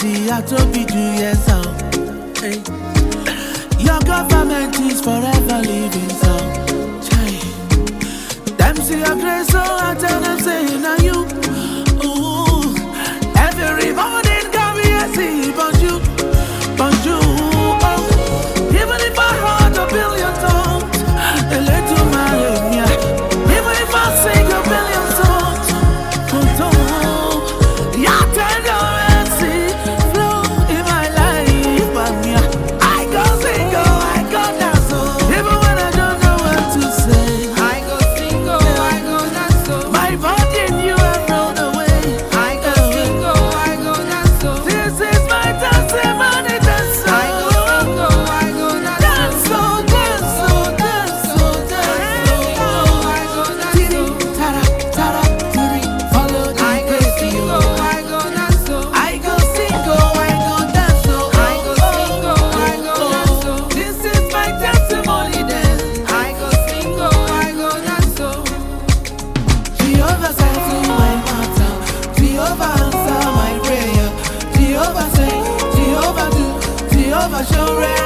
see I told you yes so. Hey. Your government is forever living so. Them see your grace so I tell them say now you. Ooh. Every morning got me a see bonjour, bonjour. Oh. Even if I heard a billion songs, a little man, even if I sing a billion songs, yeah, tell your mercy flow in my life, but I go single, I go dance, even when I don't know what to say. I go single, I go dance. My burden you have rolled away. I go single, I go dance. This is my testimony, dance. I go single, I go dance. Dance, dance, I go dance. Tara, tara, tiri, follow the I go grace, single, yo. I go dance. I go single, I go dance. I go single, I go dance. This is my testimony, then. I go single, I go dance. Jehovah said to my matter, Jehovah answer my prayer. Jehovah say, Jehovah do, Jehovah show